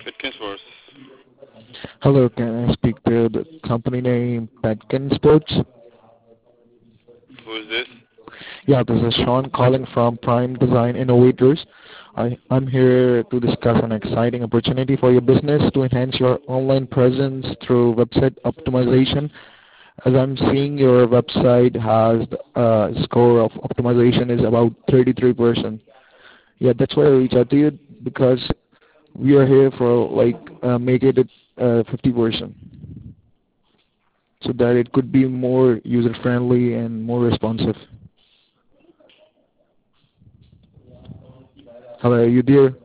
Pitkinsworth. Hello, can I speak to the company name Petkin Sports? Who is this? Yeah, this is Sean calling from Prime Design Innovators. I'm here to discuss an exciting opportunity for your business to enhance your online presence through website optimization. As I'm seeing, your website has score of optimization is about 33%. Yeah, that's why I reach out to you because we are here for like make it 50% so that it could be more user friendly and more responsive. Hello, are you there?